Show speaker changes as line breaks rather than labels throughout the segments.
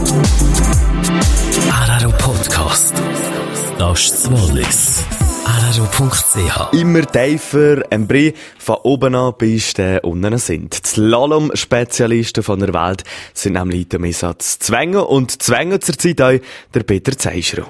RRO Podcast. Das ist das Wallis. RRO.ch.
Immer tiefer am Brie, von oben an bis unten sind. Die Slalom-Spezialisten von der Welt sind nämlich heute im Einsatz Zwängen und Zwängen zurzeit auch der Peter Zeischrow.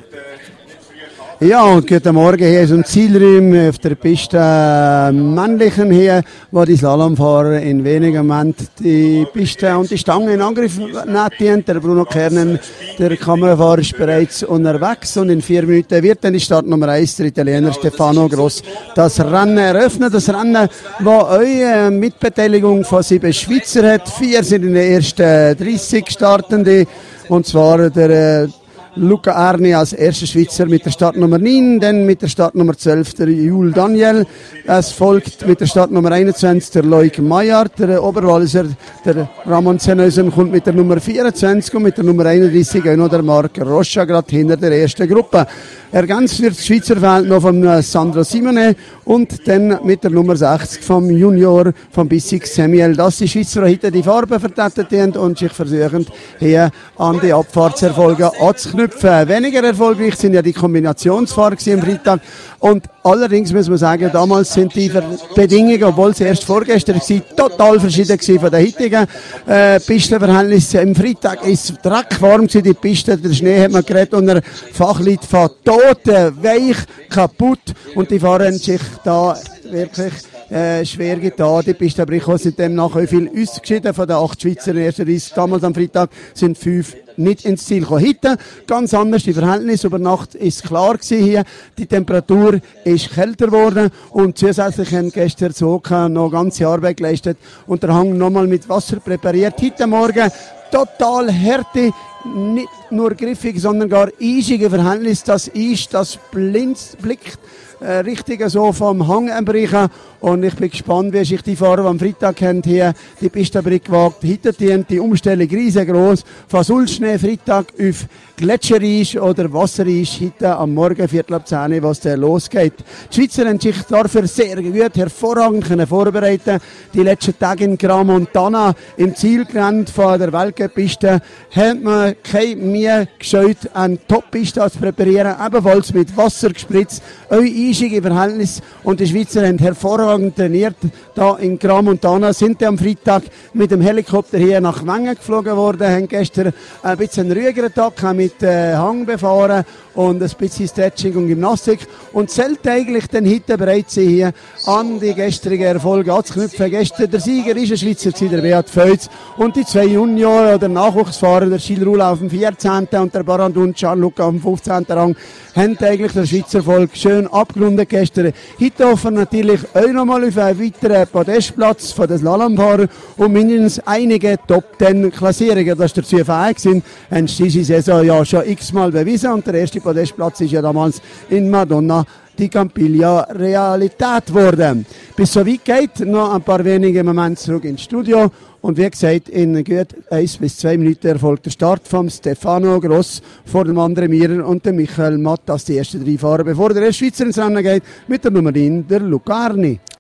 Ja, und guten Morgen hier ist ein Zielraum auf der Piste männlichen hier, wo die Slalomfahrer in wenigen Momenten die Piste und die Stange in Angriff nehmen. Der Bruno Kernen, der Kamerafahrer, ist bereits unterwegs und in 4 Minuten wird dann die Startnummer 1, der Italiener Stefano Gross, das Rennen eröffnen. Das Rennen, das eine Mitbeteiligung von 7 Schweizer hat. 4 sind in den ersten 30 Startende, und zwar der Luca Arni als erster Schweizer mit der Startnummer 9, dann mit der Startnummer 12 der Jules Daniel. Es folgt mit der Startnummer 21 der Loic Maillard, der Oberwalliser, der Ramon Senösen kommt mit der Nummer 24 und mit der Nummer 31 auch noch der Marc Rocha, gerade hinter der ersten Gruppe. Ergänzt wird das Schweizer Feld noch von Sandro Simone und dann mit der Nummer 60 vom Junior, vom Bissig Samuel. Das die Schweizer heute die Farben vertreten haben und sich versuchen, hier an die Abfahrtserfolge anzuknüpfen. Weniger erfolgreich sind ja die Kombinationsfahrer am Freitag. Und allerdings muss man sagen, damals sind die Bedingungen, obwohl sie erst vorgestern waren, total verschieden von den heutigen Pistenverhältnissen. Am Freitag ist es dreckwarm gewesen, die Piste, der Schnee hat man geredet und ein Fachleute von Toten, weich, kaputt. Und die Fahrer haben sich da wirklich schwer getan. Die Piste sind demnach auch viel ausgeschieden von den 8 Schweizer in der ersten Reise. Damals am Freitag sind 5 nicht ins Ziel gekommen. Heute ganz anders die Verhältnisse. Über Nacht ist klar gewesen hier. Die Temperatur ist kälter geworden und zusätzlich haben gestern Zoka noch ganze Arbeit geleistet und der Hang nochmal mit Wasser präpariert. Heute Morgen total Härte, nicht nur griffig, sondern gar eisige Verhältnis. Das Eis, das blickt richtig so vom Hang anbrechen. Und ich bin gespannt, wie sich die Fahrer, die am Freitag haben, hier die Piste gewagt. Heute die Umstellung riesengroß. Von Sulzschnee Freitag auf Gletschereis oder Wassereis heute am Morgen 9:45, was dann losgeht. Die Schweizer haben sich dafür sehr gut, hervorragend vorbereiten. Die letzten Tage in Crans-Montana im Zielgelände von der Weltcup-Piste hat man keine Mühe gescheut, eine Top-Piste zu präparieren, ebenfalls mit Wasser gespritzt, auch eisige Verhältnisse. Und die Schweizer haben hervorragend trainiert. Da in Crans-Montana sind am Freitag mit dem Helikopter hier nach Wengen geflogen worden, haben gestern ein bisschen einen ruhigeren Tag mit Hang befahren und ein bisschen Stretching und Gymnastik und zählt eigentlich dann heute bereit sein, hier an die gestrigen Erfolge anzuknüpfen. Gestern der Sieger ist ein Schweizer, der Beat Feutz, und die 2 Junior- oder Nachwuchsfahrer, der Gilles Roule auf dem 14. und der Barandun Gianluca auf dem 15. Rang, haben eigentlich der Schweizer Volk schön abgerundet gestern. Heute hoffen natürlich auch nochmal auf einen weiteren Podestplatz von den Slalomfahrern und mindestens einige Top-10-Klassierungen, dass dazu fähig sind, haben diese Saison ja schon x-mal bewiesen und der erste Podestplatz ist ja damals in Madonna die Campiglia Realität geworden. Bis so weit geht, noch ein paar wenige Momente zurück ins Studio. Und wie gesagt, in gut 1 bis 2 Minuten erfolgt der Start von Stefano Gross vor dem André Mierer und dem Michael Matt als die ersten 3 Fahrer, bevor der erste Schweizer ins Rennen geht, mit der Nummer 9, der Luca Arni.